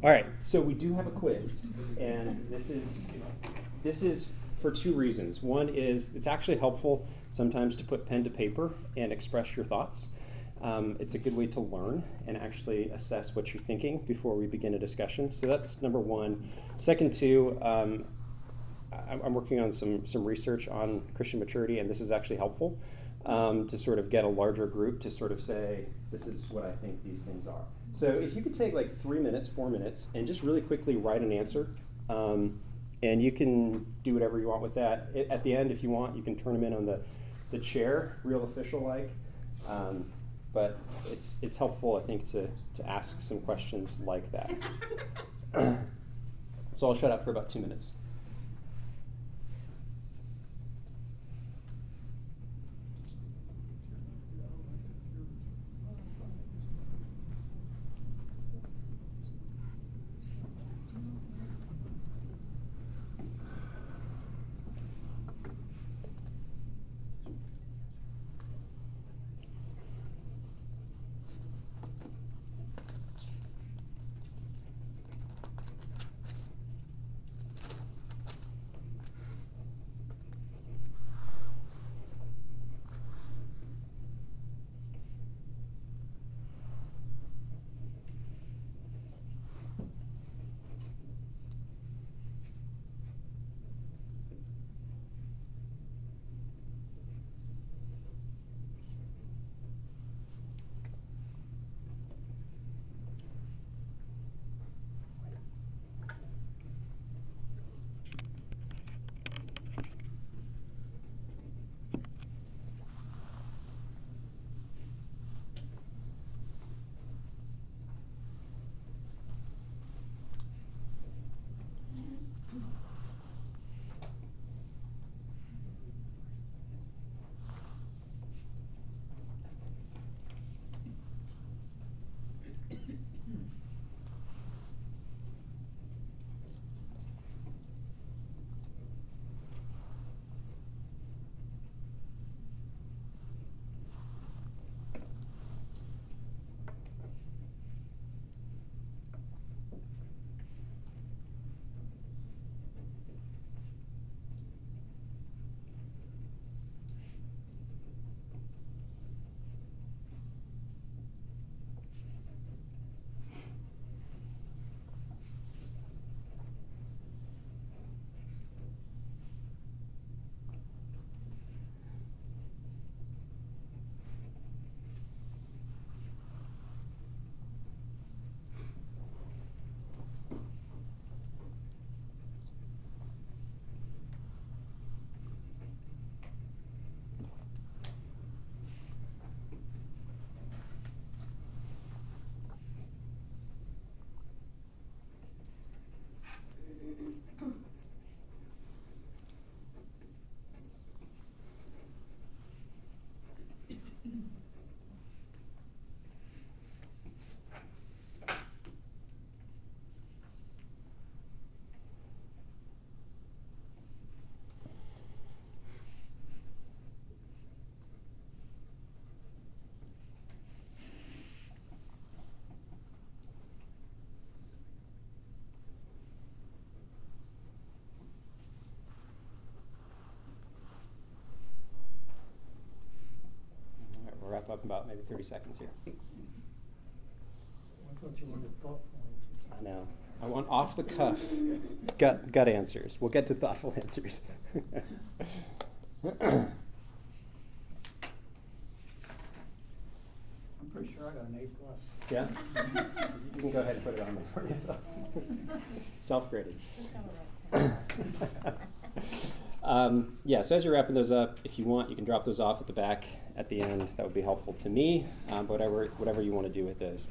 All right, so we do have a quiz, and this is for two reasons. One is it's actually helpful sometimes to put pen to paper and express your thoughts. It's a good way to learn and actually assess what you're thinking before we begin a discussion. So that's number one. Second, two, I'm working on some research on Christian maturity, and this is actually helpful to sort of get a larger group to sort of say, this is what I think these things are. So if you could take like 3 minutes, 4 minutes, and just really quickly write an answer, and you can do whatever you want with that. At the end, if you want, you can turn them in on the chair, real official-like. But it's helpful, I think, to ask some questions like that. So I'll shut up for about 2 minutes. We'll wrap up in about maybe 30 seconds here. I thought you wanted thoughtful answers. I know. I want off the cuff gut answers. We'll get to thoughtful answers. I'm pretty sure I got an A+. Yeah? You can go ahead and put it on there for yourself. Self-graded. So as you're wrapping those up, if you want, you can drop those off at the back at the end. That would be helpful to me, whatever you want to do with those.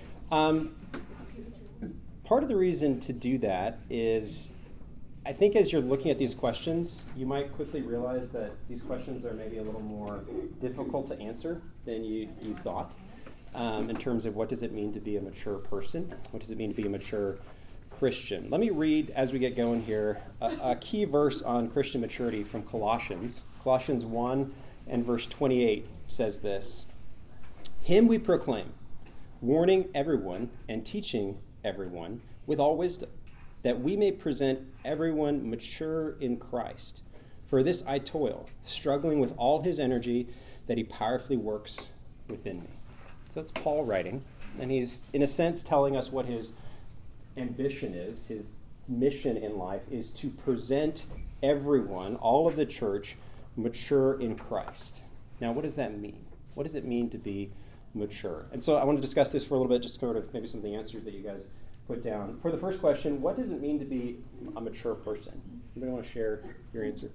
Part of the reason to do that is, I think as you're looking at these questions, you might quickly realize that these questions are maybe a little more difficult to answer than you thought, in terms of what does it mean to be a mature person? What does it mean to be a mature Christian? Let me read, as we get going here, a key verse on Christian maturity from Colossians. Colossians 1 and verse 28 says this: "Him we proclaim, warning everyone and teaching everyone with all wisdom, that we may present everyone mature in Christ. For this I toil, struggling with all his energy that he powerfully works within me. So that's Paul writing, and he's, in a sense, telling us what his ambition is, his mission in life is to present everyone, all of the church, mature in Christ. Now, what does that mean? What does it mean to be mature? And so I want to discuss this for a little bit, just sort of maybe some of the answers that you guys put down. For the first question, what does it mean to be a mature person? Anybody want to share your answer?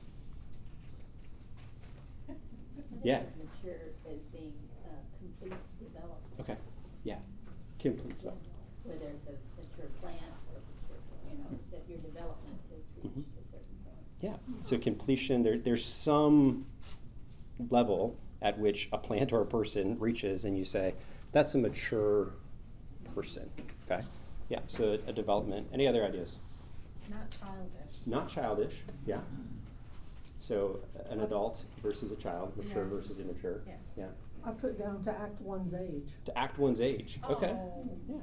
Yeah. Mature as being complete development. Okay. Yeah. Complete. Where there's a mature plant or mature, that your development has reached a certain point. Yeah. So completion, there's some level at which a plant or a person reaches, and you say, that's a mature person. Okay? Yeah. So a development. Any other ideas? Not childish. Not childish. Yeah. So an adult versus a child, mature versus immature. Yeah. Yeah. I put down to act one's age. To act one's age. Okay. Oh.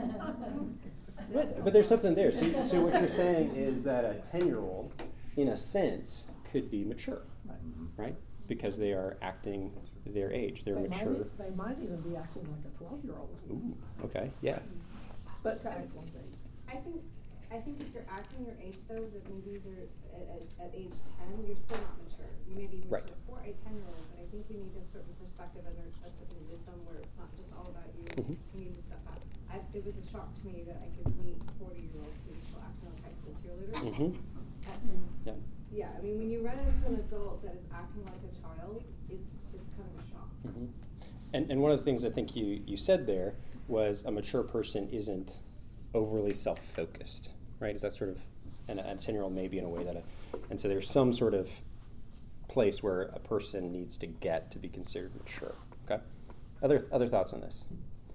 Yeah. But there's something there. So what you're saying is that a 10-year-old, in a sense, could be mature, right? Because they are acting their age. They're mature. They might even be acting like a 12-year-old. Ooh. Okay. Yeah. But to act one's age. I think if you're acting your age, though, that maybe they're at age 10, you're still not mature. You may be mature Right. for a 10-year-old, but I think you need a certain perspective and a certain wisdom where it's not just all about you. Mhm. You need to step back. It was a shock to me that I could meet 40-year-olds who were still acting like high school cheerleaders. Mm-hmm. Yeah. Yeah, I mean, when you run into an adult that is acting like a child, it's kind of a shock. Mm-hmm. And one of the things I think you said there was a mature person isn't overly self-focused, right? Is that sort of, and a 10-year-old maybe in a way that, and so there's some sort of place where a person needs to get to be considered mature. Okay. Other thoughts on this?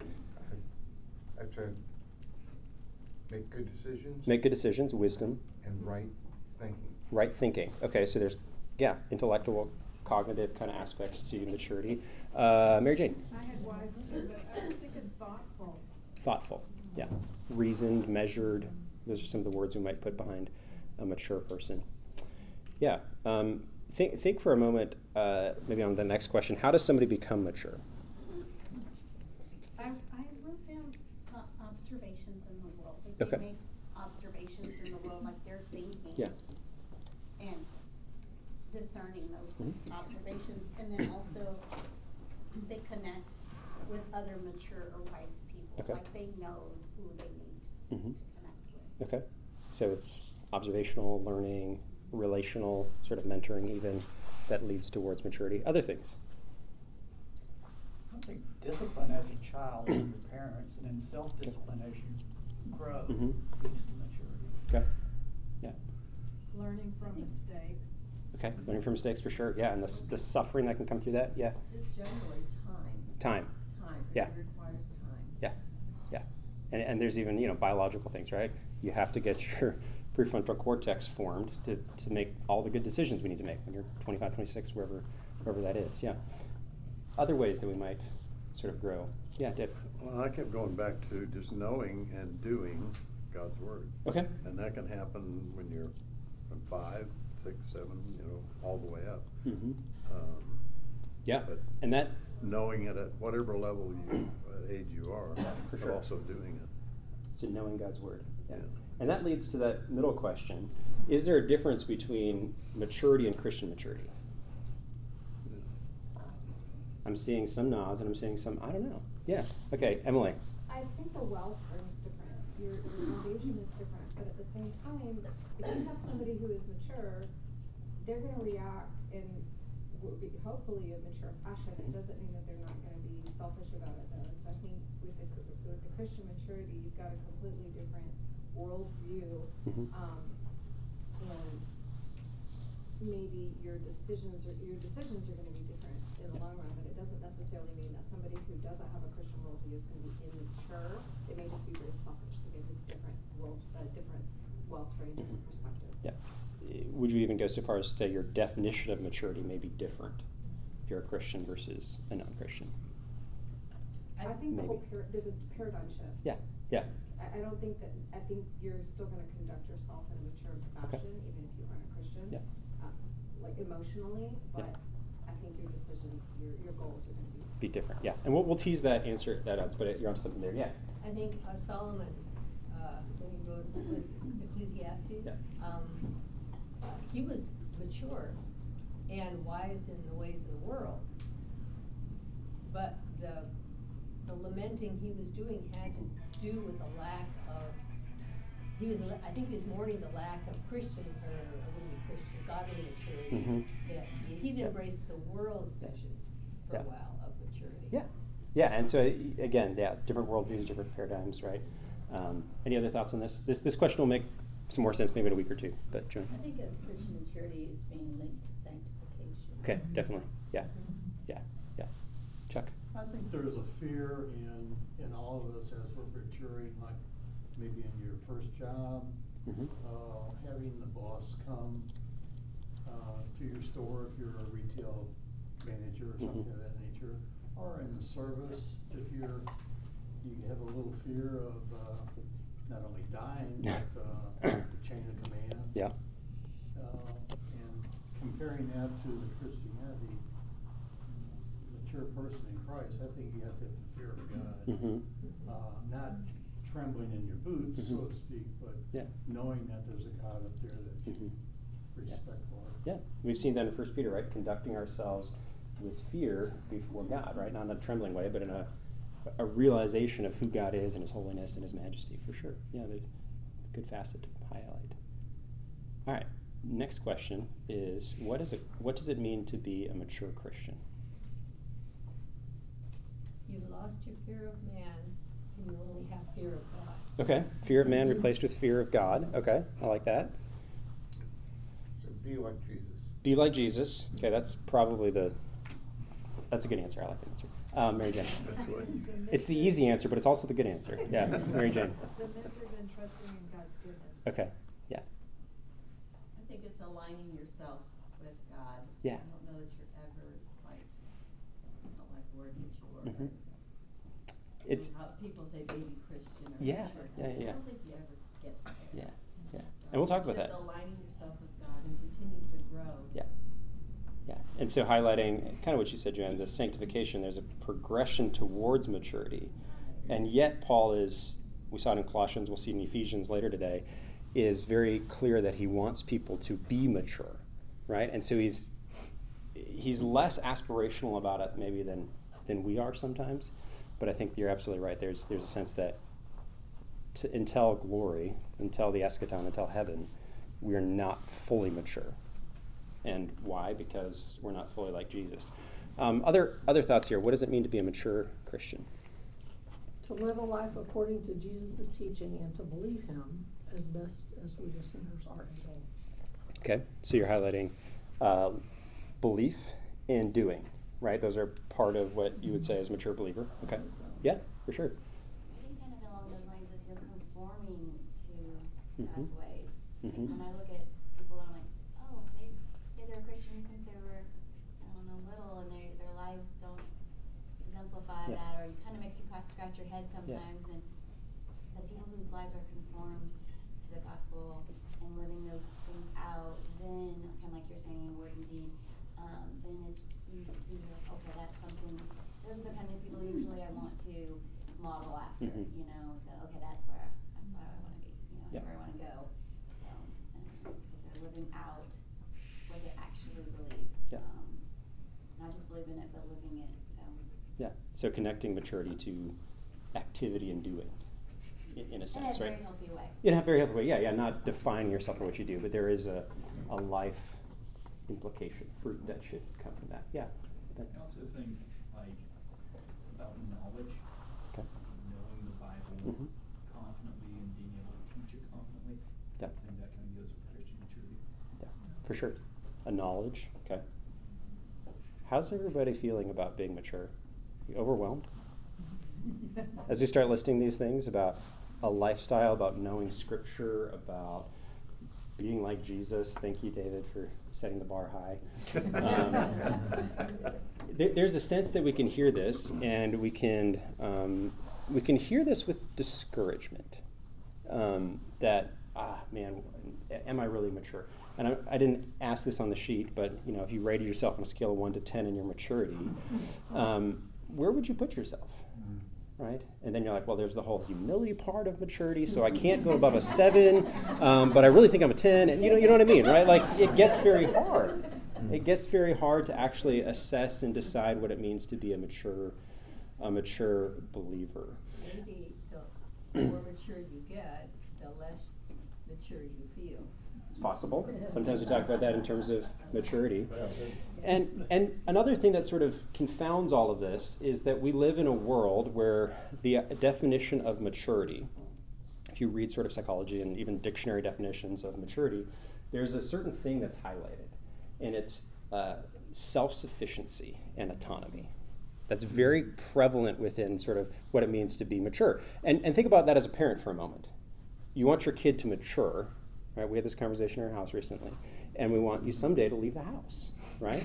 I've tried make good decisions. Make good decisions, wisdom, and right thinking. right thinking. Okay, so there's intellectual, cognitive kind of aspects to maturity. Mary Jane. I had wise too, but I was thinking thoughtful. Thoughtful. Yeah. Reasoned, measured. Those are some of the words we might put behind a mature person. Yeah. Think for a moment, maybe on the next question, how does somebody become mature? I wrote down observations in the world. Like Okay. they make observations in the world, like they're thinking. Yeah. And discerning those Mhm. observations. And then also they connect with other mature or wise people. Okay. Like they know who they need Mhm. to connect with. Okay. So it's observational, learning, relational, sort of mentoring even, that leads towards maturity. Other things? I think discipline as a child with your parents, and then self-discipline as you grow Mhm. leads to maturity. Okay. Yeah. Learning from mistakes. Okay. Learning from mistakes for sure. Yeah. And the suffering that can come through that. Yeah. Just generally time. Time. Time. Yeah. It requires time. Yeah. Yeah. And there's even, biological things, right? You have to get your prefrontal cortex formed to make all the good decisions we need to make when you're 25, 26, wherever that is. Yeah. Other ways that we might sort of grow. Yeah, Dave. Well, I kept going back to just knowing and doing God's word. Okay. And that can happen when you're from 5, 6, 7, all the way up. Mm-hmm. Yeah. But And that, knowing it at whatever level age you are, For but sure. also doing it. so knowing God's word. Yeah. Yeah. And that leads to that middle question. Is there a difference between maturity and Christian maturity? I'm seeing some nods and I'm seeing some, I don't know. Yeah. Okay, Emily. I think the wellspring is different. Your foundation is different, but at the same time, if you have somebody who is mature, they're going to react in hopefully a mature fashion. It doesn't mean that they're not going to be selfish about it, though. So I think with the Christian maturity, you've got a completely different worldview, Mhm. and maybe your decisions are going to be different in the long run. But it doesn't necessarily mean that somebody who doesn't have a Christian worldview is going to be immature. They may just be very selfish. They have a different different wellspring, different perspective. Yeah. Would you even go so far as to say your definition of maturity may be different if you're a Christian versus a non-Christian? I think the Maybe. whole there's a paradigm shift. Yeah, yeah. I don't think that, I think you're still gonna conduct yourself in a mature fashion, even if you aren't a Christian. Yeah. Like emotionally, Yeah. but I think your decisions, your goals are gonna Be different, yeah. And we'll tease that answer, that out, but you're on something there, yeah. I think Solomon, when he wrote Ecclesiastes, he was mature and wise in the ways of the world. But the lamenting he was doing had to do with the lack of, I think he was mourning the lack of godly maturity. Mhm. That he'd embraced the world's vision for Yeah. a while of maturity. Yeah, yeah, and so again, yeah, different worldviews, different paradigms, right? Any other thoughts on this? This question will make some more sense maybe in a week or two, but Joan? I think of Christian maturity is being linked to sanctification. Okay, definitely, yeah, yeah. Chuck? I think there's a fear in all of us as we're maturing, like maybe in your first job, having the boss come to your store if you're a retail manager or something of that nature, or in the service if you have a little fear of not only dying but the chain of command. Yeah. And comparing that to the Christianity, mature person in Christ, I think you have to have the fear of God, not trembling in your boots, so to speak, but knowing that there's a God up there that you respect for. Yeah, we've seen that in 1 Peter, right? Conducting ourselves with fear before God, right? Not in a trembling way, but in a realization of who God is and His holiness and His majesty, for sure. Yeah, there's a good facet to highlight. All right, next question is, what does it mean to be a mature Christian? You've lost your fear of man, and you only have fear of God. Okay, fear of man replaced with fear of God. Okay, I like that. So be like Jesus. Be like Jesus. Okay, that's a good answer. I like that answer. Mary Jane. That's what. It's the easy answer, but it's also the good answer. Yeah, Mary Jane. Submissive and trusting in God's goodness. Okay, yeah. I think it's aligning yourself with God. Yeah. I don't know that you're ever like, I don't like the word mature. Mhm. But It's how people say baby Christian or Yeah, mature. yeah, yeah. I don't think you ever get there. yeah. And we'll talk about Just that. aligning yourself with God and continuing to grow. Yeah. And so highlighting kind of what you said, Joanne, the sanctification, there's a progression towards maturity. And yet Paul is, we saw it in Colossians, we'll see it in Ephesians later today, is very clear that he wants people to be mature, right? And so he's less aspirational about it maybe than we are sometimes. But I think you're absolutely right. There's a sense that until glory, until the eschaton, until heaven, we're not fully mature. And why? Because we're not fully like Jesus. Other thoughts here. What does it mean to be a mature Christian? To live a life according to Jesus' teaching and to believe Him as best as we as sinners are able. Okay, so you're highlighting belief and doing, right? Those are part of what you would say as a mature believer. Okay, yeah, for sure. I think kind of along those lines is you're conforming to God's ways. Like when I look at people, I'm like, oh, they say they're a Christian since they were, little, and their lives don't exemplify that, or it kind of makes you scratch your head sometimes. And the people whose lives are conformed to the gospel and living those things out, then kind of like you're saying, word and deed, then you see, okay, that's something. Those are the kind of people usually I want to model after. Okay, that's where I want to be. That's where I want to go. So, because they're living out what they actually believe. Not just believe in it, but living it. So connecting maturity to activity and doing, in a sense, right? In a very healthy way. In a very healthy way, yeah. Not defining yourself for what you do, but there is a life implication, fruit that should come from that. Yeah. I also think about knowledge, knowing the Bible confidently and being able to teach it confidently. Yeah. I think that kind of goes with Christian maturity. Yeah, for sure. A knowledge. Okay. How's everybody feeling about being mature? You overwhelmed? As we start listing these things about a lifestyle, about knowing Scripture, about being like Jesus. Thank you, David, for setting the bar high. There's a sense that we can hear this, and we can hear this with discouragement, that, man, am I really mature? And I didn't ask this on the sheet, but if you rated yourself on a scale of 1 to 10 in your maturity, where would you put yourself? Right? And then you're like, well, there's the whole humility part of maturity, so I can't go above a 7, but I really think I'm a 10, and you know what I mean, right? Like, it gets very hard. It gets very hard to actually assess and decide what it means to be a mature believer. Maybe the more mature you get, the less mature you feel. It's possible. Sometimes we talk about that in terms of maturity. And another thing that sort of confounds all of this is that we live in a world where the definition of maturity, if you read sort of psychology and even dictionary definitions of maturity, there's a certain thing that's highlighted, and it's self-sufficiency and autonomy. That's very prevalent within sort of what it means to be mature. And think about that as a parent for a moment. You want your kid to mature, right? We had this conversation in our house recently, and we want you someday to leave the house, right?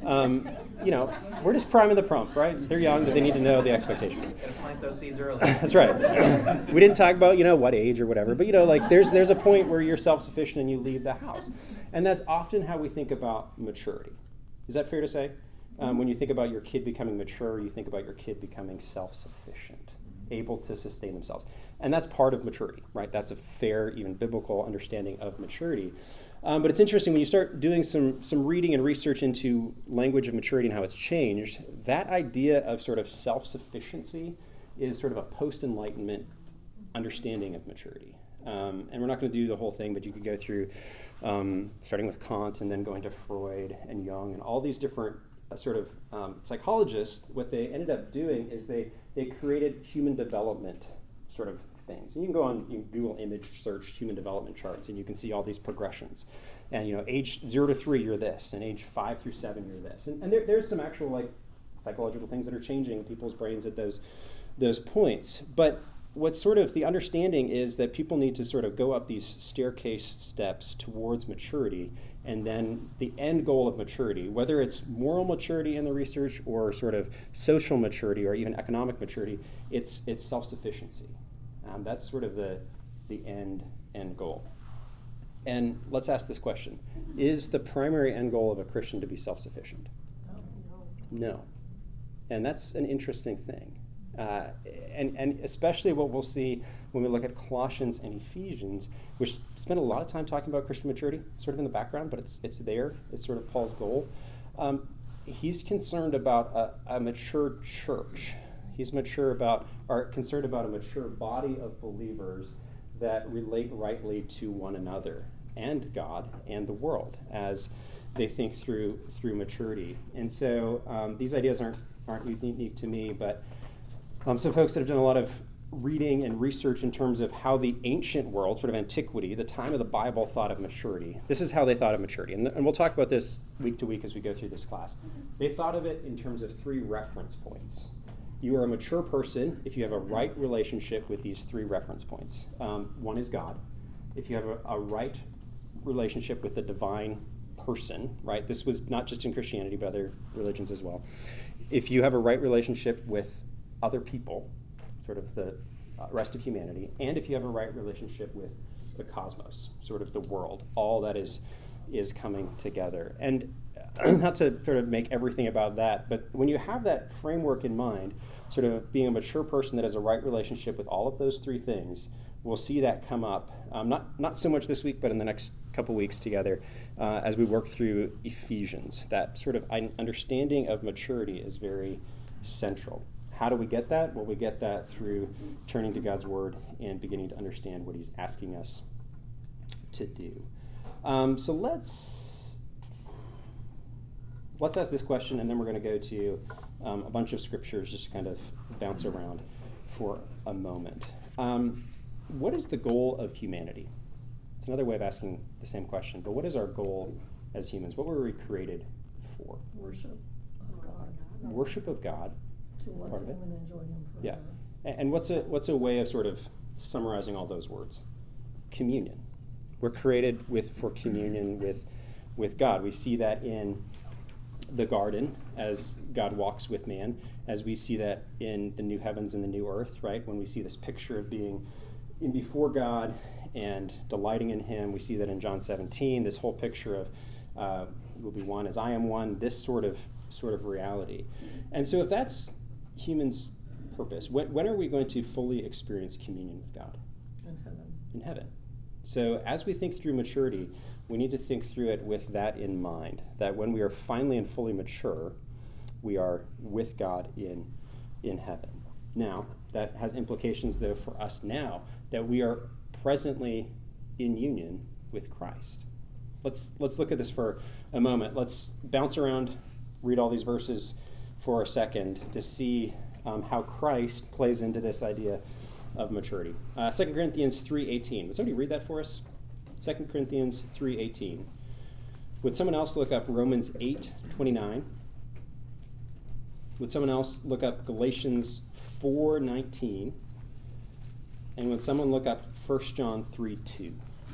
We're just priming the pump, right? They're young, but they need to know the expectations. Gotta plant those seeds early. That's right. We didn't talk about, what age or whatever, but, there's a point where you're self-sufficient and you leave the house. And that's often how we think about maturity. Is that fair to say? When you think about your kid becoming mature, you think about your kid becoming self-sufficient, able to sustain themselves. And that's part of maturity, right? That's a fair, even biblical understanding of maturity. But it's interesting, when you start doing some reading and research into language of maturity and how it's changed, that idea of sort of self-sufficiency is sort of a post-Enlightenment understanding of maturity. And we're not going to do the whole thing, but you could go through starting with Kant and then going to Freud and Jung and all these different psychologists. What they ended up doing is they created human development sort of things. And you can Google image search human development charts, and you can see all these progressions. And age 0 to 3, you're this, and age 5 through 7, you're this. And there's some actual psychological things that are changing in people's brains at those points. But what's sort of the understanding is that people need to sort of go up these staircase steps towards maturity, and then the end goal of maturity, whether it's moral maturity in the research or sort of social maturity or even economic maturity, it's self-sufficiency. That's sort of the end goal. And let's ask this question. Is the primary end goal of a Christian to be self-sufficient? No. And that's an interesting thing. And especially what we'll see when we look at Colossians and Ephesians, which spend a lot of time talking about Christian maturity, sort of in the background, but it's there. It's sort of Paul's goal. He's concerned about a mature church. He's concerned about a mature body of believers that relate rightly to one another and God and the world as they think through maturity. And so these ideas aren't unique to me, but some folks that have done a lot of reading and research in terms of how the ancient world, sort of antiquity, the time of the Bible, thought of maturity. This is how they thought of maturity. And we'll talk about this week to week as we go through this class. They thought of it in terms of 3 reference points. You are a mature person if you have a right relationship with these 3 reference points. One is God. If you have a right relationship with the divine person, right? This was not just in Christianity, but other religions as well. If you have a right relationship with other people, sort of the rest of humanity, and if you have a right relationship with the cosmos, sort of the world, all that is coming together. And not to sort of make everything about that, but when you have that framework in mind, sort of being a mature person that has a right relationship with all of those 3 things, we'll see that come up, not so much this week, but in the next couple weeks together as we work through Ephesians. That sort of understanding of maturity is very central. How do we get that? Well, we get that through turning to God's Word and beginning to understand what He's asking us to do. So let's ask this question, and then we're going to go to a bunch of scriptures just to kind of bounce around for a moment. What is the goal of humanity? It's another way of asking the same question, but what is our goal as humans? What were we created for? Worship of God. Worship of God. To love Him and enjoy Him forever. Yeah. And what's a way of sort of summarizing all those words? Communion. We're created for communion with God. We see that in the garden as God walks with man, as we see that in the new heavens and the new earth, right? When we see this picture of being in before God and delighting in Him. We see that in John 17, this whole picture of you will be one as I am one, this sort of reality. And so if that's humans' purpose, when are we going to fully experience communion with God? In heaven. In heaven. So as we think through maturity, we need to think through it with that in mind, that when we are finally and fully mature, we are with God in heaven. Now, that has implications, though, for us now, that we are presently in union with Christ. Let's look at this for a moment. Let's bounce around, read all these verses for a second to see how Christ plays into this idea of maturity. 2 Corinthians 3:18. Would somebody read that for us? 2 Corinthians 3:18. Would someone else look up Romans 8:29? Would someone else look up Galatians 4:19? And would someone look up 1 John 3:2?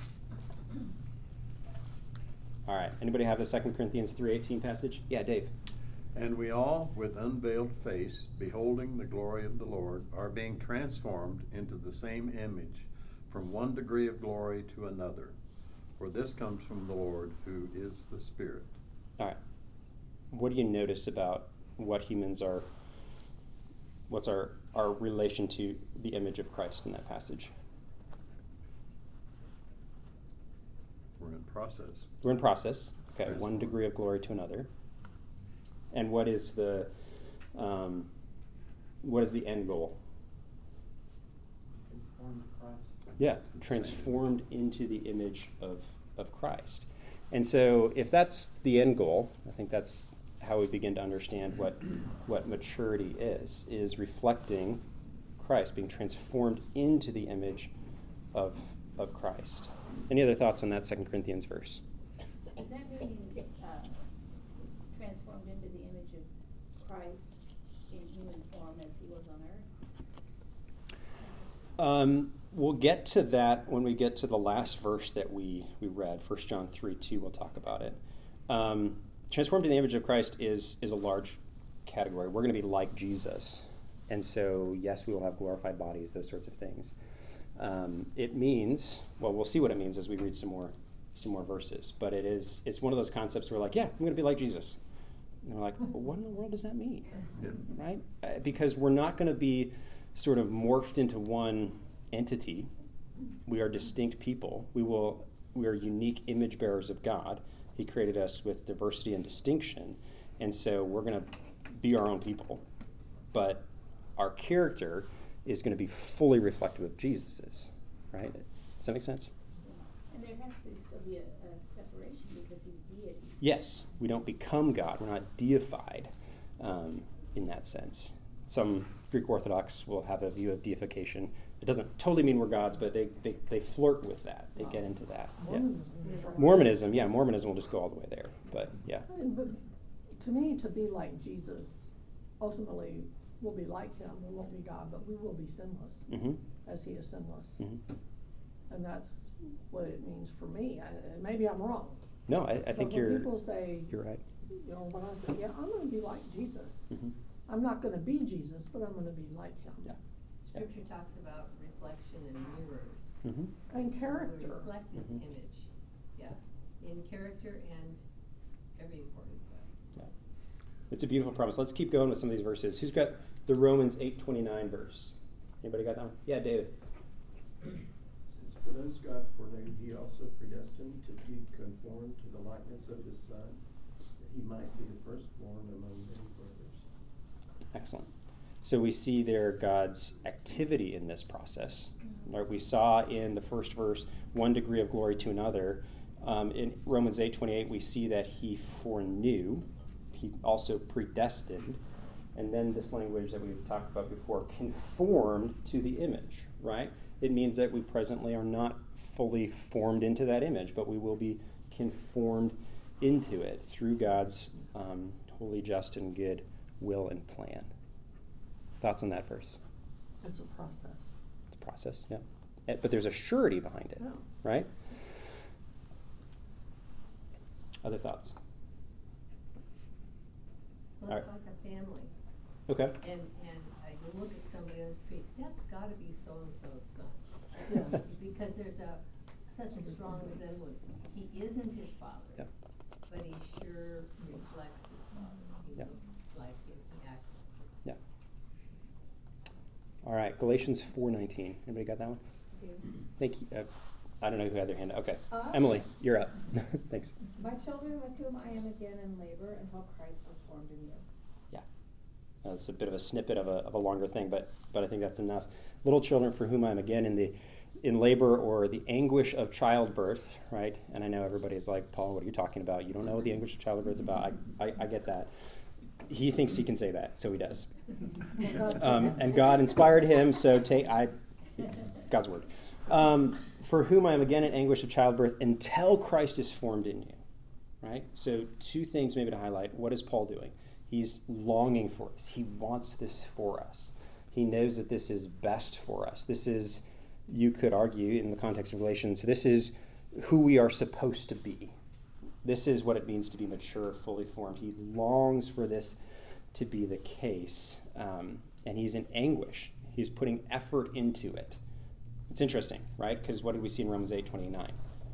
All right. Anybody have the 2 Corinthians 3:18 passage? Yeah, Dave. And we all, with unveiled face, beholding the glory of the Lord, are being transformed into the same image, from one degree of glory to another. For this comes from the Lord, who is the Spirit. All right. What do you notice about what humans are, what's our relation to the image of Christ in that passage? We're in process. We're in process. Okay, one degree of glory to another. And what is the end goal? Conformed to Christ. Yeah, transformed into the image of Christ. And so if that's the end goal, I think that's how we begin to understand what maturity is reflecting Christ, being transformed into the image of Christ. Any other thoughts on that 2 Corinthians verse? Does that mean transformed into the image of Christ in human form as he was on earth? We'll get to that when we get to the last verse that we read, 1 John 3:2. We'll talk about it. Transformed in the image of Christ is a large category. We're going to be like Jesus. And so, yes, we will have glorified bodies, those sorts of things. It means, well, we'll see what it means as we read some more verses. But it's one of those concepts where we're like, yeah, I'm going to be like Jesus. And we're like, well, what in the world does that mean? Yeah. Right? Because we're not going to be sort of morphed into one entity. We are distinct people. We are unique image bearers of God. He created us with diversity and distinction. And so we're going to be our own people. But our character is going to be fully reflective of Jesus's. Right? Does that make sense? And there has to still be a separation because he's deity. Yes, we don't become God. We're not deified in that sense. Some Greek Orthodox will have a view of deification. It doesn't totally mean we're gods, but they flirt with that. They get into that. Mormonism, Mormonism will just go all the way there. But yeah. But to me, to be like Jesus, ultimately we'll be like him. We won't be God, but we will be sinless, as he is sinless. Mm-hmm. And that's what it means for me. Maybe I'm wrong. No, I think you're. People say, you're right. You know, when I say, yeah, I'm going to be like Jesus. I'm not going to be Jesus, but I'm going to be like him. Yeah. Scripture talks about reflection and mirrors. And character. We reflect his image. Yeah. In character and every important way. Yeah. It's a beautiful promise. Let's keep going with some of these verses. Who's got the Romans 8:29 verse? Anybody got that one? Yeah, David. For those God foreknew, he also predestined to be conformed to the likeness of his Son, that he might be the firstborn among many brothers. Excellent. So we see there God's activity in this process. Like we saw in the first verse, one degree of glory to another. In Romans 8:28, we see that he foreknew, he also predestined, and then this language that we've talked about before, conformed to the image, right? It means that we presently are not fully formed into that image, but we will be conformed into it through God's holy, just, and good will and plan. Thoughts on that verse? It's a process. It's a process, yeah. But there's a surety behind it, right? Other thoughts? Well, it's like a family. Okay. And I can look at somebody on the street, that's got to be so-and-so's son. Yeah. Because there's such a strong resemblance. He isn't his father, Yeah. but he sure reflects his father. He Yeah. looks like him, he acts like him. Yeah. All right, Galatians 4:19. Anybody got that one? Thank you. I don't know who had their hand up. Okay. Emily, you're up. Thanks. My children with whom I am again in labor until Christ is formed in you. Yeah. It's a bit of a snippet of a longer thing, but I think that's enough. Little children for whom I'm again in labor or the anguish of childbirth, right? And I know everybody's like, Paul, what are you talking about? You don't know what the anguish of childbirth is about. I get that. He thinks he can say that, so he does. And God inspired him, so it's God's word. For whom I am again in anguish of childbirth until Christ is formed in you, right? So 2 things maybe to highlight. What is Paul doing? He's longing for this. He wants this for us. He knows that this is best for us. This is, you could argue in the context of Galatians, this is who we are supposed to be. This is what it means to be mature, fully formed. He longs for this to be the case. And he's in anguish. He's putting effort into it. It's interesting, right? Because what did we see in Romans 8:29?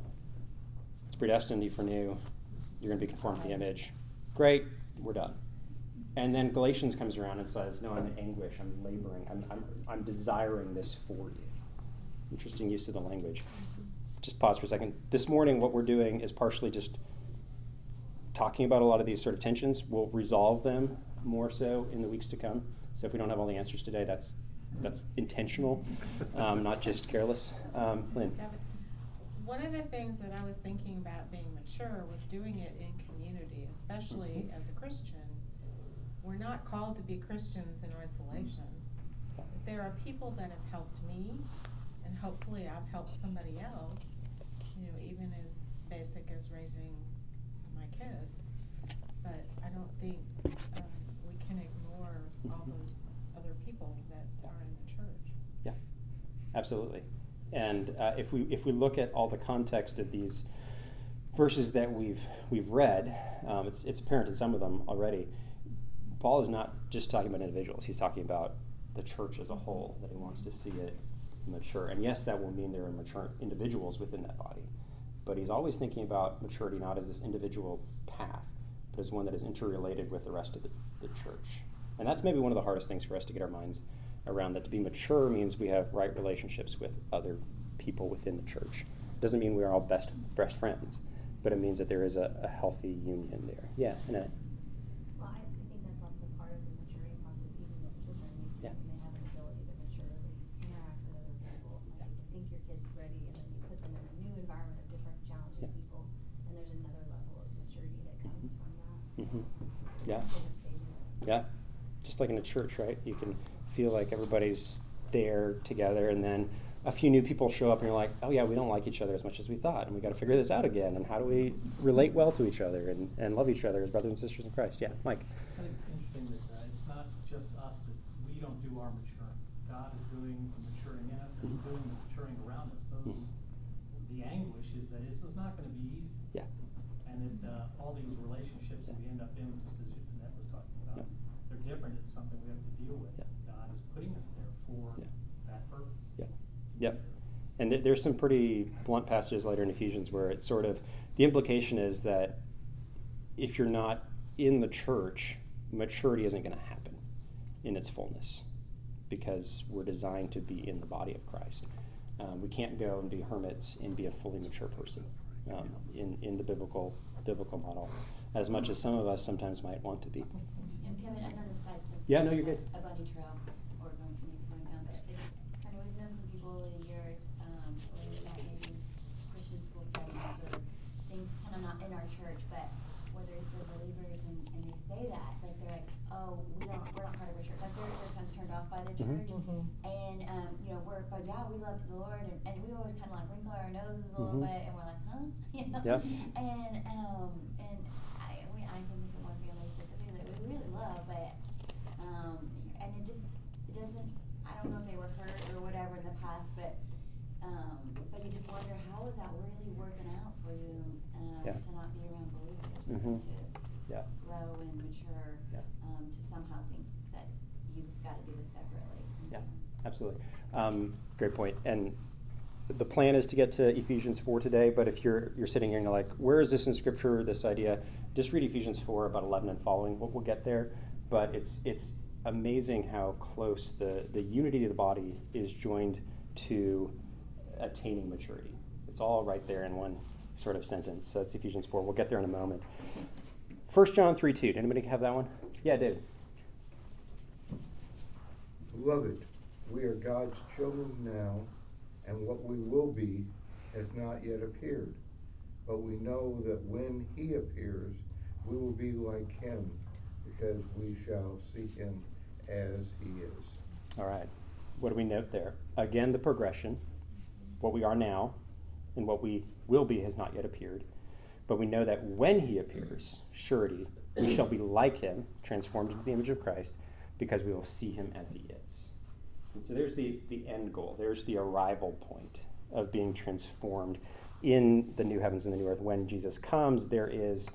It's predestined, you foreknew. You're going to be conformed to the image. Great, we're done. And then Galatians comes around and says, no, I'm in anguish, I'm laboring, I'm desiring this for you. Interesting use of the language. Just pause for a second. This morning, what we're doing is partially just talking about a lot of these sort of tensions. We'll resolve them more so in the weeks to come. So if we don't have all the answers today, that's intentional, not just careless. Lynn? One of the things that I was thinking about being mature was doing it in community, especially as a Christian. We're not called to be Christians in isolation. There are people that have helped me, and hopefully I've helped somebody else, even as basic as raising my kids. But I don't think we can ignore all those other people that are in the church. Yeah, absolutely. And if we look at all the context of these verses that we've read, it's apparent in some of them already. Paul is not just talking about individuals. He's talking about the church as a whole, that he wants to see it mature. And yes, that will mean there are mature individuals within that body. But he's always thinking about maturity not as this individual path, but as one that is interrelated with the rest of the church. And that's maybe one of the hardest things for us to get our minds around, that to be mature means we have right relationships with other people within the church. It doesn't mean we're all best friends, but it means that there is a healthy union there. Yeah, Annette. Well, I think that's also part of the maturing process, even with children. You see, they have an ability to maturely interact with other people. Like, you think your kid's ready, and then you put them in a new environment of different challenging people, and there's another level of maturity that comes from that. Mm-hmm. Yeah. Different stages. Yeah. Just like in a church, right? You can feel like everybody's there together, and then a few new people show up and you're like, oh yeah, we don't like each other as much as we thought, and we got to figure this out again, and how do we relate well to each other and love each other as brothers and sisters in Christ. Yeah, Mike. I think it's interesting that it's not just us, that we don't do our maturing. God is doing the maturing in us, and doing the maturing around us. The anguish is that this is not going to be easy. Yeah. And all these relationships that we end up in, just as Annette was talking about, they're different. It's something we have to deal with. God is putting us there for that purpose. Yeah. Yep. And there's some pretty blunt passages later in Ephesians where it's sort of, the implication is that if you're not in the church, maturity isn't going to happen in its fullness, because we're designed to be in the body of Christ. We can't go and be hermits and be a fully mature person in the biblical model, as much as some of us sometimes might want to be. And Kevin, I know this side says Yeah, no, you're good. a bunny trail, or going down, but it's kind of, we've known some people over the years, maybe Christian school settings or things kind of not in our church, but whether they're believers and they say that, like they're like, oh, we're not part of our church, like they're kind of turned off by the church, and but yeah, we love the Lord, and we always kind of like wrinkle our noses a little bit, and we're like, huh, Yeah. and I can think of one family specifically that we really love, but and it doesn't, I don't know if they were hurt or whatever in the past, but you just wonder, how is that really working out for you to not be around believers, to grow and mature, to somehow think that you've got to do this separately. Yeah, absolutely. Great point. And the plan is to get to Ephesians 4 today, but if you're sitting here and you're like, where is this in Scripture, this idea? Just read Ephesians 4, about 11 and following. We'll get there. But it's amazing how close the unity of the body is joined to attaining maturity. It's all right there in one sort of sentence. So that's Ephesians 4. We'll get there in a moment. 1 John 3:2. Did anybody have that one? Yeah, David. Beloved, we are God's children now, and what we will be has not yet appeared. But we know that when he appears, we will be like him, because we shall see him as he is. All right. What do we note there? Again, the progression. What we are now and what we will be has not yet appeared. But we know that when he appears, surety, we shall be like him, transformed into the image of Christ, because we will see him as he is. And so there's the end goal. There's the arrival point of being transformed in the new heavens and the new earth. When Jesus comes, there is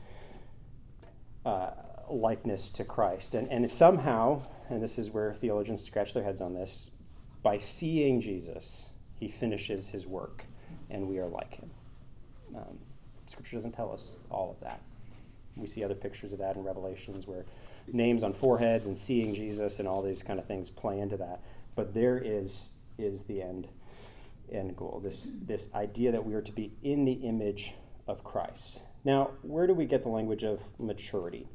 likeness to Christ. And somehow, and this is where theologians scratch their heads on this, by seeing Jesus, he finishes his work, and we are like him. Scripture doesn't tell us all of that. We see other pictures of that in Revelations where names on foreheads and seeing Jesus and all these kind of things play into that. But there is the end goal, this idea that we are to be in the image of Christ. Now, where do we get the language of maturity?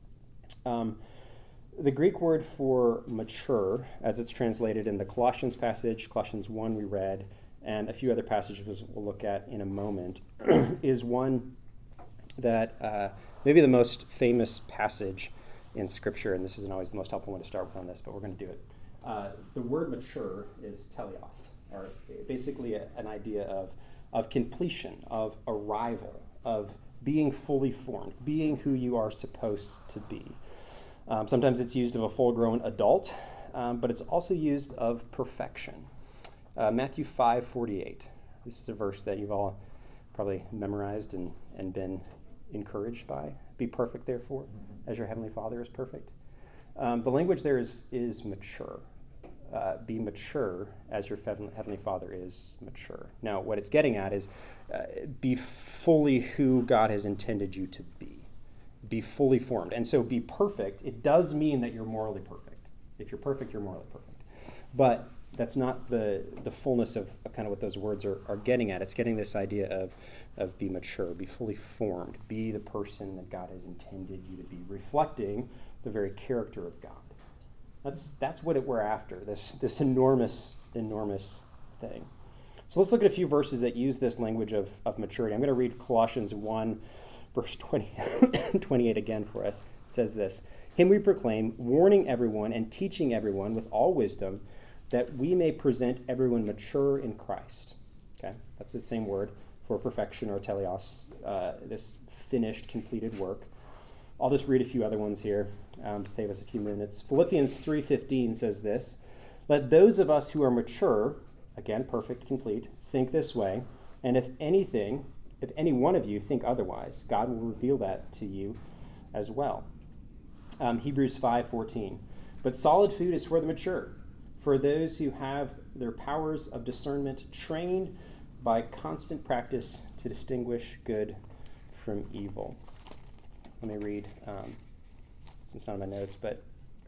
The Greek word for mature, as it's translated in the Colossians passage, Colossians 1 we read, and a few other passages we'll look at in a moment, is one that maybe the most famous passage in Scripture, and this isn't always the most helpful one to start with on this, but we're going to do it. The word mature is teleos, or basically an idea of completion, of arrival, of being fully formed, being who you are supposed to be. Sometimes it's used of a full-grown adult, but it's also used of perfection. Matthew 5:48. This is a verse that you've all probably memorized and been encouraged by. Be perfect, therefore, as your heavenly Father is perfect. The language there is mature. Be mature as your heavenly Father is mature. Now, what it's getting at is be fully who God has intended you to be. Be fully formed. And so be perfect. It does mean that you're morally perfect. If you're perfect, you're morally perfect. But that's not the fullness of kind of what those words are getting at. It's getting this idea of be mature, be fully formed, be the person that God has intended you to be, reflecting the very character of God. That's what we're after, this enormous thing. So let's look at a few verses that use this language of maturity. I'm going to read Colossians 1, verse 28 again for us. It says this: Him we proclaim, warning everyone and teaching everyone with all wisdom, that we may present everyone mature in Christ. Okay, that's the same word for perfection or teleos, this finished, completed work. I'll just read a few other ones here to save us a few minutes. Philippians 3:15 says this: Let those of us who are mature, again, perfect, complete, think this way, and if any one of you think otherwise, God will reveal that to you as well. Hebrews 5:14. But solid food is for the mature, for those who have their powers of discernment trained by constant practice to distinguish good from evil. Let me read, it's not in my notes, but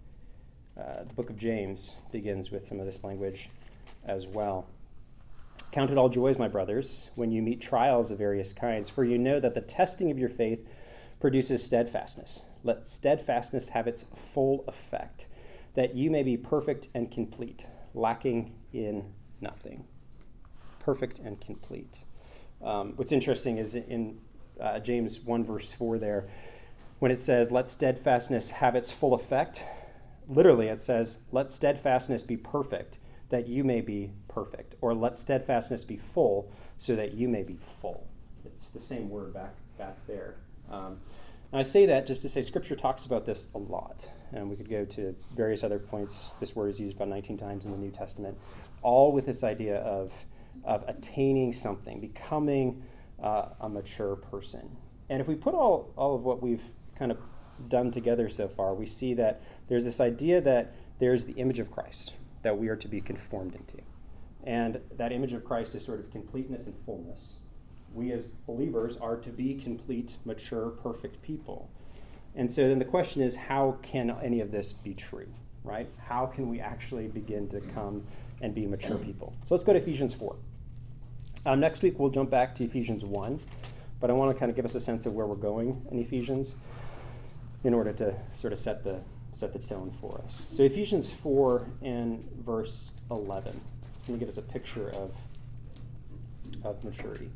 the book of James begins with some of this language as well. Count it all joys, my brothers, when you meet trials of various kinds, for you know that the testing of your faith produces steadfastness. Let steadfastness have its full effect, that you may be perfect and complete, lacking in nothing. Perfect and complete. What's interesting is in James 1 verse 4 there, when it says, let steadfastness have its full effect, literally it says, let steadfastness be perfect, that you may be perfect. Or let steadfastness be full, so that you may be full. It's the same word back there. And I say that just to say Scripture talks about this a lot. And we could go to various other points. This word is used about 19 times in the New Testament, all with this idea of attaining something, becoming a mature person. And if we put all of what we've kind of done together so far, we see that there's this idea that there's the image of Christ that we are to be conformed into. And that image of Christ is sort of completeness and fullness. We as believers are to be complete, mature, perfect people. And so then the question is, how can any of this be true, right? How can we actually begin to come and be mature people? So let's go to Ephesians 4. Next week we'll jump back to Ephesians 1, but I want to kind of give us a sense of where we're going in Ephesians in order to sort of set the tone for us. So Ephesians 4 and verse 11. It's going to give us a picture of maturity.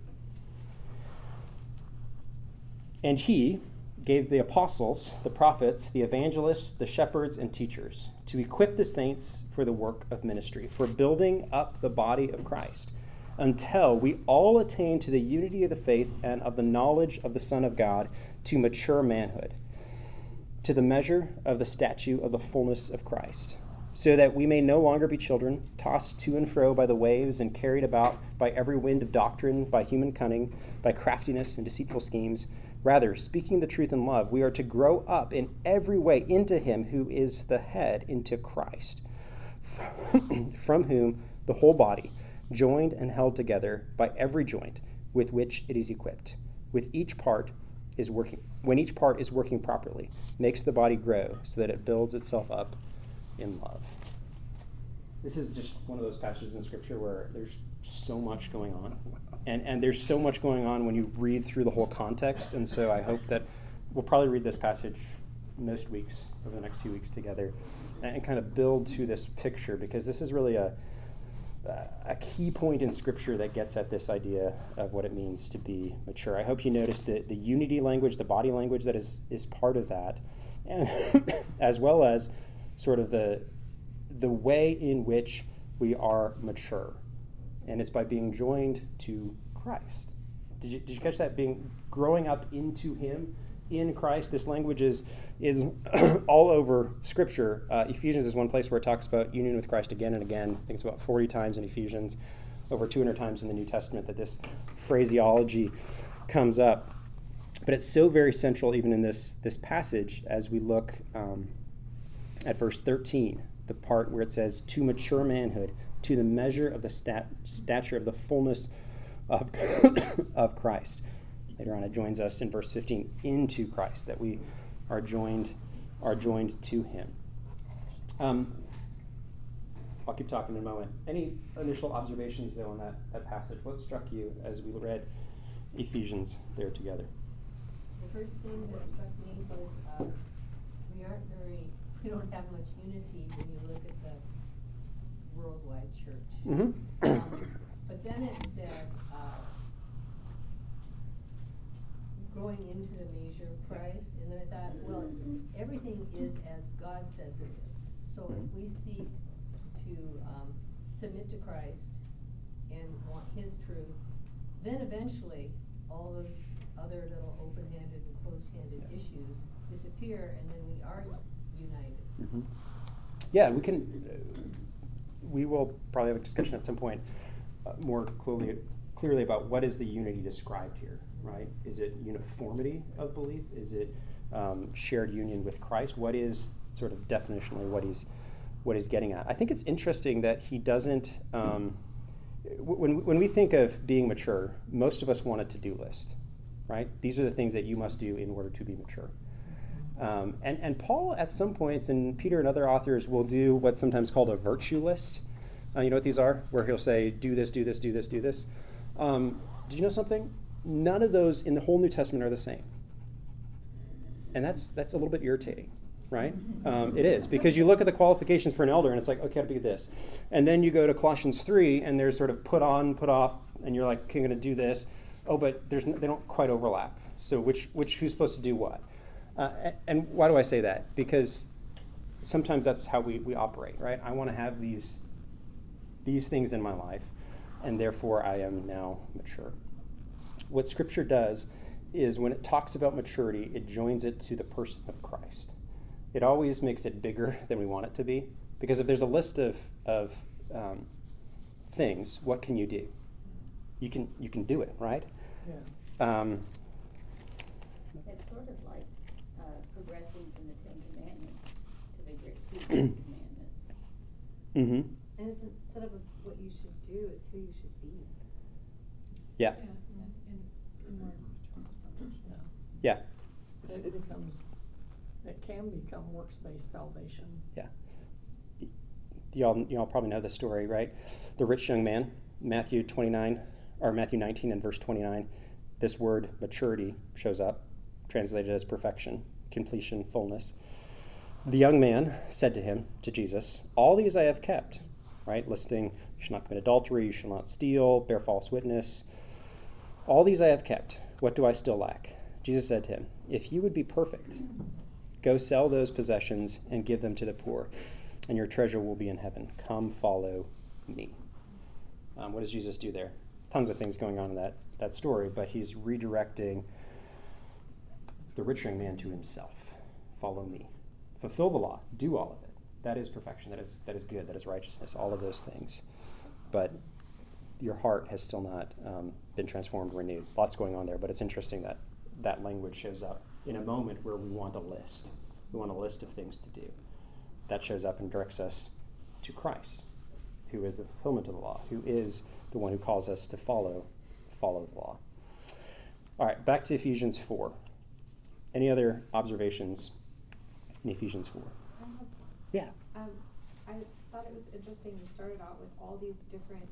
And he gave the apostles, the prophets, the evangelists, the shepherds, and teachers to equip the saints for the work of ministry, for building up the body of Christ, until we all attain to the unity of the faith and of the knowledge of the Son of God, to mature manhood, to the measure of the stature of the fullness of Christ, so that we may no longer be children, tossed to and fro by the waves and carried about by every wind of doctrine, by human cunning, by craftiness and deceitful schemes. Rather, speaking the truth in love, we are to grow up in every way into him who is the head, into Christ, from whom the whole body, joined and held together by every joint with which it is equipped, when each part is working properly, makes the body grow so that it builds itself up in love. This is just one of those passages in Scripture where there's so much going on. And there's so much going on when you read through the whole context. And so I hope that we'll probably read this passage most weeks over the next few weeks together and kind of build to this picture, because this is really a key point in Scripture that gets at this idea of what it means to be mature. I hope you notice the unity language, the body language that is part of that, and as well as sort of the way in which we are mature. And it's by being joined to Christ. Did you catch that? Growing up into him, in Christ. This language is all over Scripture. Ephesians is one place where it talks about union with Christ again and again. I think it's about 40 times in Ephesians, over 200 times in the New Testament that this phraseology comes up. But it's so very central even in this passage as we look at verse 13, the part where it says, to mature manhood, to the measure of the stature of the fullness of Christ. Later on, it joins us in verse 15, into Christ, that we are joined to him. I'll keep talking in a moment. Any initial observations, though, on that passage? What struck you as we read Ephesians there together? The first thing that struck me was we don't have much unity when you look at the worldwide church. Mm-hmm. But then it said, growing into the measure of Christ, and then I thought, well, everything is as God says it is. So if we seek to submit to Christ and want his truth, then eventually all those other little open-handed and closed-handed issues disappear, and then we are united. Mm-hmm. Yeah, we will probably have a discussion at some point more clearly about what is the unity described here, right? Is it uniformity of belief? Is it shared union with Christ? What is sort of definitionally what he's getting at? I think it's interesting that he doesn't. When we think of being mature, most of us want a to-do list, right? These are the things that you must do in order to be mature. And Paul, at some points, and Peter and other authors will do what's sometimes called a virtue list. You know what these are? Where he'll say, do this, do this, do this, do this. Did you know something? None of those in the whole New Testament are the same. And that's a little bit irritating, right? It is, because you look at the qualifications for an elder, and it's like, okay, I'll be this. And then you go to Colossians 3, and there's sort of put on, put off, and you're like, okay, I'm going to do this. Oh, but they don't quite overlap. So who's supposed to do what? And why do I say that? Because sometimes that's how we operate, right? I want to have these things in my life, and therefore I am now mature. What Scripture does is when it talks about maturity, it joins it to the person of Christ. It always makes it bigger than we want it to be, because if there's a list of things, what can you do? You can do it, right? Yeah. It's sort of like progressing from the Ten Commandments to the Great Commandments. Mm-hmm. And it's instead of what you should do, Yeah. Inward transformation. Yeah. It can become works-based salvation. Yeah. Y'all probably know the story, right? The rich young man, Matthew 19 and verse 29. This word maturity shows up, translated as perfection, completion, fullness. The young man said to Jesus, all these I have kept, right? Listing, you shall not commit adultery, you shall not steal, bear false witness. All these I have kept. What do I still lack? Jesus said to him, if you would be perfect, go sell those possessions and give them to the poor, and your treasure will be in heaven. Come, follow me. What does Jesus do there? Tons of things going on in that story, but he's redirecting the rich young man to himself. Follow me. Fulfill the law. Do all of it. That is perfection. That is good. That is righteousness. All of those things. But your heart has still not been transformed, renewed. Lots going on there, but it's interesting that language shows up in a moment where we want a list. We want a list of things to do. That shows up and directs us to Christ, who is the fulfillment of the law, who is the one who calls us to follow the law. All right, back to Ephesians 4. Any other observations in Ephesians 4? I have one. Yeah. I thought it was interesting you started out with all these different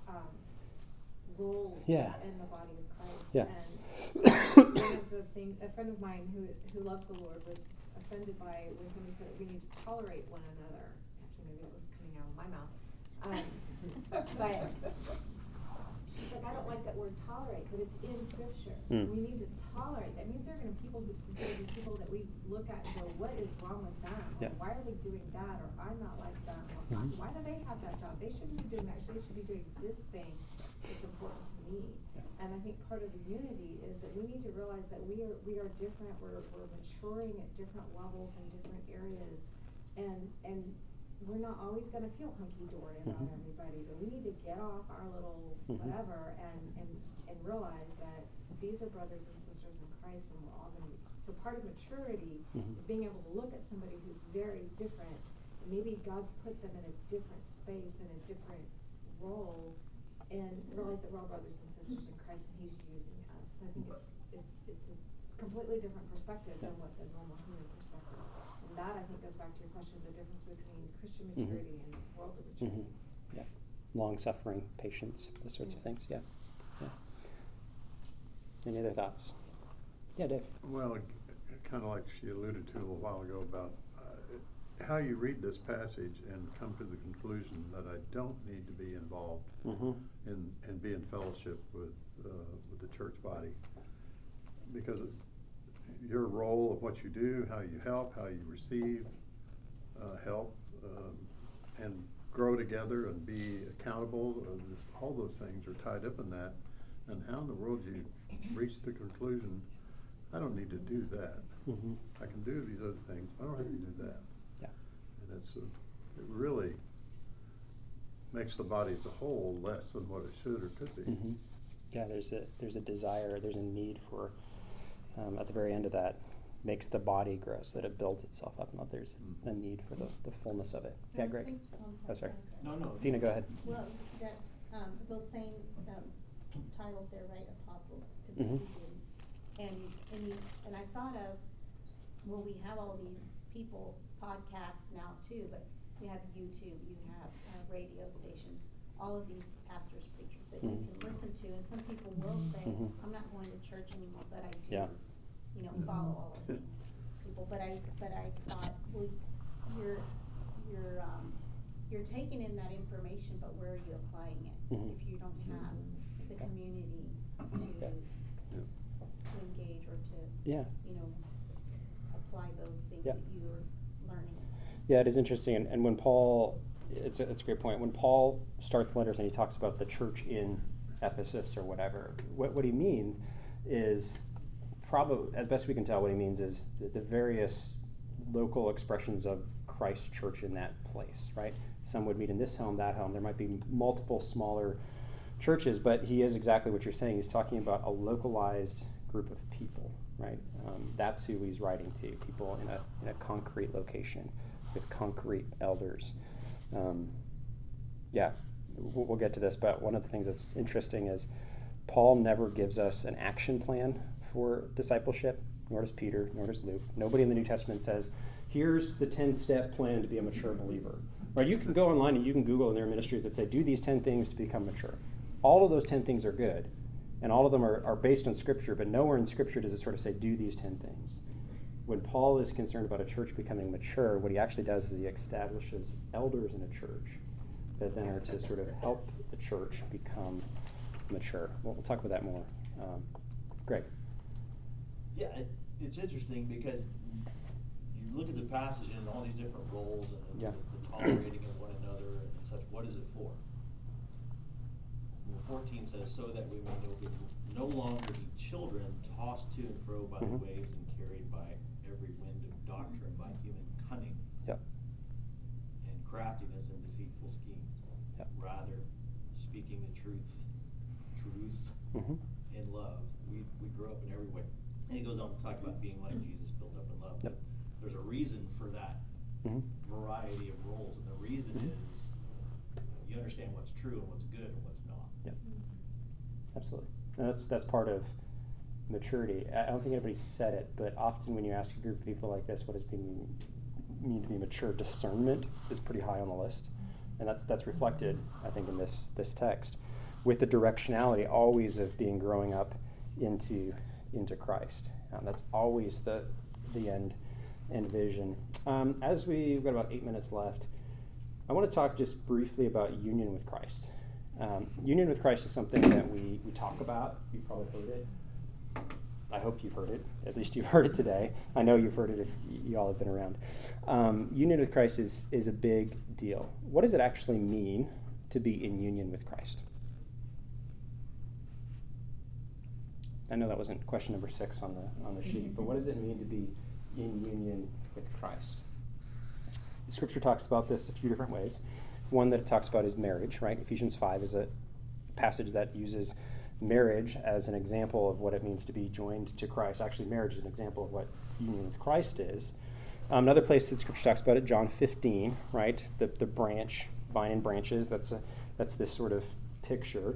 roles in the body of Christ. Yeah. And one of the things, a friend of mine who loves the Lord was offended by when somebody said that we need to tolerate one another. Actually, maybe that was coming out of my mouth. But she's like, I don't like that word tolerate, but it's in Scripture. We need to tolerate. That means there are going to be people that we look at and go, what is wrong with them? Or why are they doing that? Or I'm not like them. Or why do they have that job? They shouldn't be doing that. They should be doing this thing that's important to me. And I think part of the unity is that we need to realize that we are different. We're maturing at different levels in different areas, and we're not always going to feel hunky-dory about everybody, but we need to get off our little whatever and realize that these are brothers and sisters in Christ, and we're all going to be. So part of maturity is being able to look at somebody who's very different, and maybe God's put them in a different space, in a different role, and realize that we're all brothers and sisters in Christ, and He's using us. So I think it's a completely different perspective than what the normal human perspective is. And that, I think, goes back to your question, the difference between Christian maturity and worldly maturity. Yeah. Long-suffering, patience, those sorts of things. Yeah. Any other thoughts? Yeah, Dave. Well, kind of like she alluded to a little while ago about how you read this passage and come to the conclusion that I don't need to be involved and be in fellowship with the church body, because your role of what you do, how you help, how you receive help, and grow together and be accountable, all those things are tied up in that. And how in the world do you reach the conclusion, I don't need to do that. I can do these other things. I don't have to do that. And it really makes the body as a whole less than what it should or could be. Yeah, there's a desire, there's a need for, at the very end of that, makes the body grow so that it builds itself up. Not there's a need for the fullness of it. Yeah, Greg. Oh, sorry. No. Fina, go ahead. Well, that those same titles there, right? Apostles to be and I thought of, well, we have all these people podcasts now too, but you have YouTube, you have radio stations, all of these pastors, preachers that you can listen to, and some people will say, I'm not going to church anymore, but I do, follow all of these people. But I thought, well, you're taking in that information, but where are you applying it? If you don't have the community to engage or to apply those things that you're learning. Yeah, it is interesting. And when Paul, it's a great point. When Paul starts letters and he talks about the church in Ephesus or whatever, what he means is, probably, as best we can tell, what he means is the various local expressions of Christ's church in that place, right? Some would meet in this home, that home. There might be multiple smaller churches, but he is exactly what you're saying. He's talking about a localized group of people, right? That's who he's writing to, people in a concrete location with concrete elders. We'll get to this, but one of the things that's interesting is Paul never gives us an action plan for discipleship, nor does Peter, nor does Luke. Nobody in the New Testament says, here's the 10-step plan to be a mature believer. Right? You can go online and you can Google, and there are ministries that say, do these 10 things to become mature. All of those 10 things are good, and all of them are based on Scripture, but nowhere in Scripture does it sort of say, do these 10 things. When Paul is concerned about a church becoming mature, what he actually does is he establishes elders in a church that then are to sort of help the church become mature. We'll talk about that more. Greg. Yeah, it's interesting because you look at the passage and all these different roles and the tolerating of one another and such. What is it for? Well, 14 says, so that we may no longer be children tossed to and fro by the waves and carried by every wind of doctrine, by human cunning and craftiness and deceitful schemes. Rather, speaking the truth in love. We grow up in every way. And he goes on to talk about being like Jesus, built up in love. But there's a reason for that variety of roles, and the reason is you understand what's true and what's good and what's not. Yep. Absolutely. And that's part of maturity. I don't think anybody said it, but often when you ask a group of people like this, what does mean to be mature, discernment is pretty high on the list. And that's reflected, I think, in this text, with the directionality always of being growing up into Christ. That's always the end vision. As we've got about 8 minutes left, I want to talk just briefly about union with Christ. Union with Christ is something that we talk about. You've probably heard it. I hope you've heard it. At least you've heard it today. I know you've heard it if you all have been around. Union with Christ is a big deal. What does it actually mean to be in union with Christ? I know that wasn't question number 6 on the sheet, but what does it mean to be in union with Christ? The Scripture talks about this a few different ways. One that it talks about is marriage, right? Ephesians 5 is a passage that uses marriage as an example of what it means to be joined to Christ. Actually, marriage is an example of what union with Christ is. Another place that Scripture talks about it, John 15, right? The branch, vine and branches. That's this sort of picture.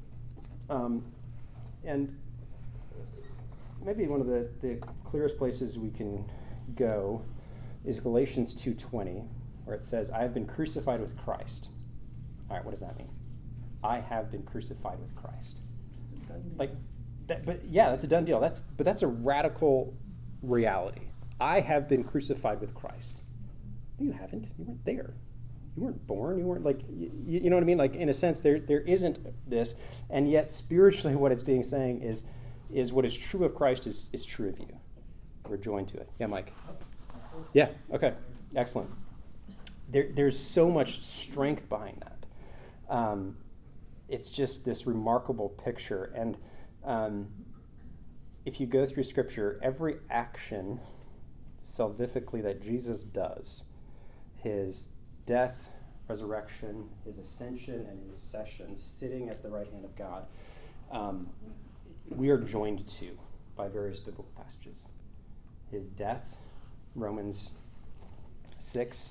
And maybe one of the clearest places we can go is Galatians 2:20, where it says, I have been crucified with Christ. All right, what does that mean? I have been crucified with Christ. Like that, but yeah, that's a done deal. That's a radical reality. I have been crucified with Christ. No, you haven't. You weren't there. You weren't born. You weren't like you know what I mean? Like in a sense, there isn't this, and yet spiritually, what it's being saying is what is true of Christ is true of you. We're joined to it. Yeah, Mike. Yeah. Okay. Excellent. There's so much strength behind that. It's just this remarkable picture. And if you go through Scripture, every action salvifically that Jesus does, his death, resurrection, his ascension, and his session, sitting at the right hand of God, we are joined to by various biblical passages. His death, Romans 6.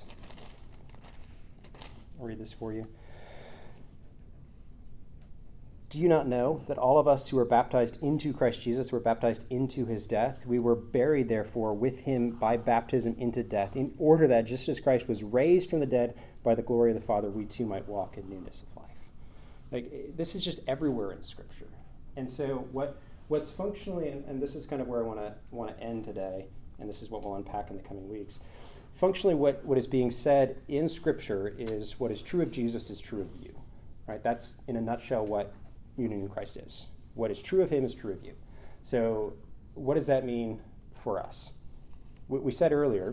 I'll read this for you. Do you not know that all of us who were baptized into Christ Jesus were baptized into his death? We were buried, therefore, with him by baptism into death, in order that just as Christ was raised from the dead by the glory of the Father, we too might walk in newness of life. Like this is just everywhere in Scripture. And so what's functionally, and this is kind of where I want to end today, and this is what we'll unpack in the coming weeks. Functionally, what is being said in Scripture is what is true of Jesus is true of you. Right? That's, in a nutshell, what union in Christ is. What is true of him is true of you. So what does that mean for us? We said earlier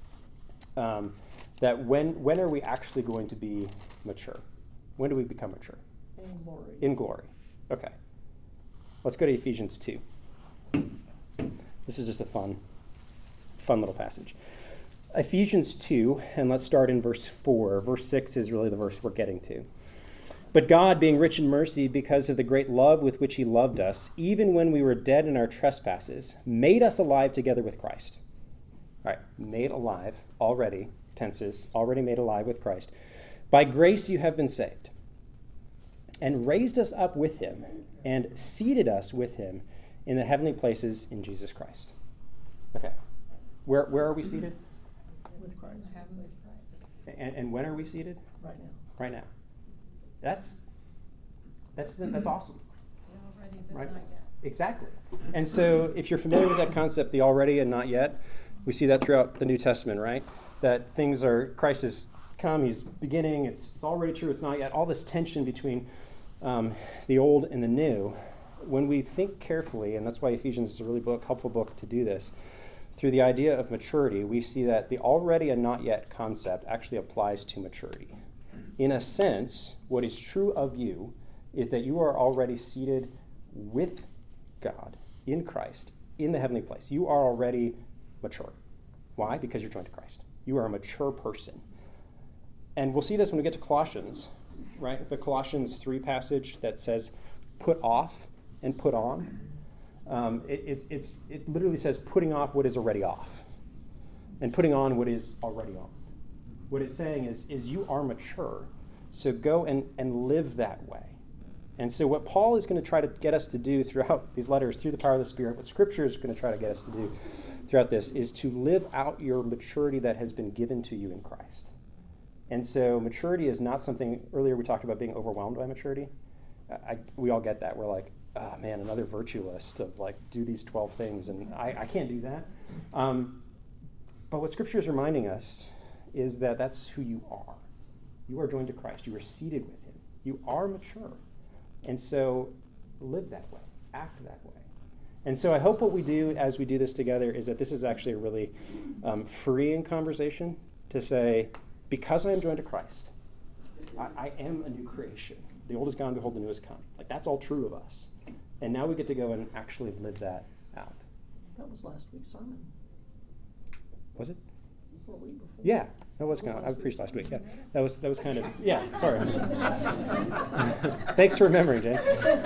that when are we actually going to be mature? When do we become mature? In glory. In glory. Okay. Let's go to Ephesians 2. This is just a fun little passage. Ephesians 2, and let's start in verse 4. Verse 6 is really the verse we're getting to. But God, being rich in mercy, because of the great love with which he loved us, even when we were dead in our trespasses, made us alive together with Christ. All right, made alive, already, tenses, already made alive with Christ. By grace you have been saved, and raised us up with him, and seated us with him in the heavenly places in Jesus Christ. Okay. Where are we seated? With Christ. And when are we seated? Right now. Right now. That's awesome. Already, but Right? not yet. Exactly. And so if you're familiar with that concept, the already and not yet, we see that throughout the New Testament, right? That Christ has come, he's beginning, it's already true, it's not yet. All this tension between the old and the new. When we think carefully, and that's why Ephesians is a really helpful book to do this, through the idea of maturity, we see that the already and not yet concept actually applies to maturity. In a sense, what is true of you is that you are already seated with God in Christ in the heavenly place. You are already mature. Why? Because you're joined to Christ. You are a mature person. And we'll see this when we get to Colossians, right? The Colossians 3 passage that says, put off and put on. It literally says putting off what is already off and putting on what is already on. What it's saying is you are mature, so go and live that way. And so what Paul is going to try to get us to do throughout these letters, through the power of the Spirit, what Scripture is going to try to get us to do throughout this is to live out your maturity that has been given to you in Christ. And so maturity is not something, earlier we talked about being overwhelmed by maturity. We all get that. We're like, oh man, another virtue list of like, do these 12 things, and I can't do that. But what Scripture is reminding us is that that's who you are. You are joined to Christ. You are seated with him. You are mature. And so live that way. Act that way. And so I hope what we do as we do this together is that this is actually a really freeing conversation to say, because I am joined to Christ, I am a new creation. The old is gone, behold, the new has come. Like, that's all true of us. And now we get to go and actually live that out. That was last week's sermon. Was it? Or week before. Yeah, that was kind of, I preached last week. Yeah, that was kind of, yeah, sorry. Thanks for remembering, Jane.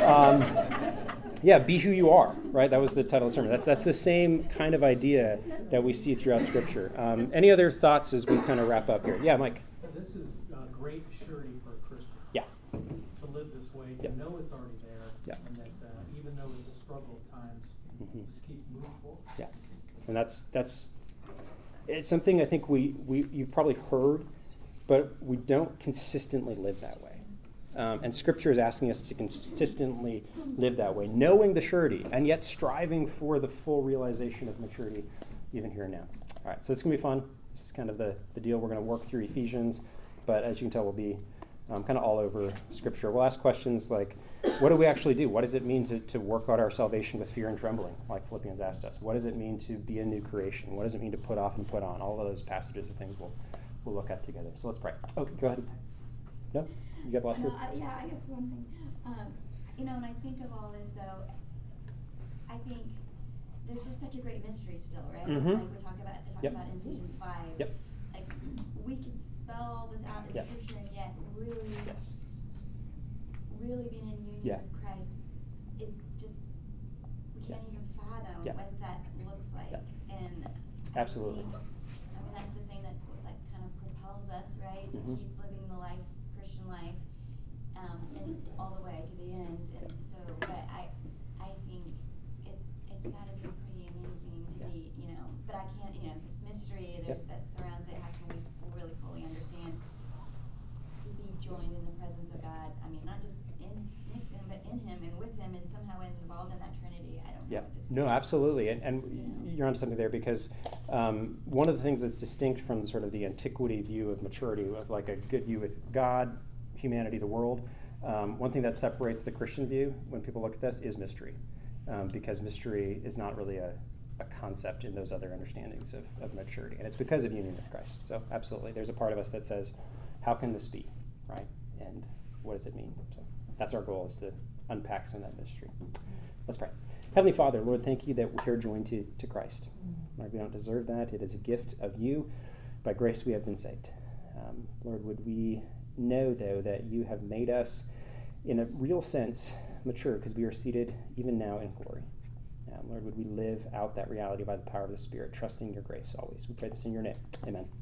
Yeah, be who you are, right? That was the title of the sermon. That's the same kind of idea that we see throughout Scripture. Any other thoughts as we kind of wrap up here? Yeah, Mike. This is great surety for a Christian. Yeah. To live this way, to know it's already there, and that even though it's a struggle at times, just keep moving forward. Yeah, and that's it's something I think you've probably heard, but we don't consistently live that way. And Scripture is asking us to consistently live that way, knowing the surety, and yet striving for the full realization of maturity even here and now. All right, so this is going to be fun. This is kind of the deal. We're going to work through Ephesians, but as you can tell, we'll be kind of all over Scripture. We'll ask questions like, what do we actually do? What does it mean to work out our salvation with fear and trembling, like Philippians asked us? What does it mean to be a new creation? What does it mean to put off and put on? All of those passages are things we'll look at together. So let's pray. Oh, go ahead. No? You got the last word? Yeah, I guess one thing. When I think of all this, though, I think there's just such a great mystery still, right? Mm-hmm. Like we talk about in Ephesians 5. Yep. Like, we can spell all this out in Scripture, and yet really, really being in union with Christ is just, we can't even fathom what that looks like. And absolutely. I mean, that's the thing that kind of propels us, right? To keep living the Christian life, and all the way to the end. And so, but I think it's got to be pretty amazing to be, but I can't, this mystery that surrounds it. How can we really fully understand to be joined in the presence of God? I mean, not just next to him, but in him and with him, and somehow involved in that Trinity. I don't know. No, absolutely. And you're onto something there, because one of the things that's distinct from sort of the antiquity view of maturity, of like a good view with God, humanity, the world, one thing that separates the Christian view when people look at this is mystery, because mystery is not really a concept in those other understandings of maturity, and it's because of union with Christ. So absolutely, there's a part of us that says, how can this be, right? And what does it mean? So that's our goal, is to unpack some of that mystery. Let's pray. Heavenly Father, Lord, thank you that we're joined to Christ. Lord, we don't deserve that. It is a gift of you. By grace we have been saved. Lord, would we know, though, that you have made us, in a real sense, mature, because we are seated even now in glory. Lord, would we live out that reality by the power of the Spirit, trusting your grace always. We pray this in your name. Amen.